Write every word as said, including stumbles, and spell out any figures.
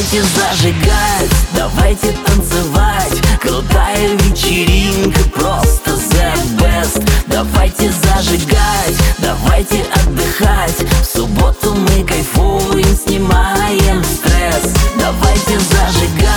Давайте зажигать, давайте танцевать. Крутая вечеринка, просто the best. Давайте зажигать, давайте отдыхать. В субботу мы кайфуем, снимаем стресс. Давайте зажигать.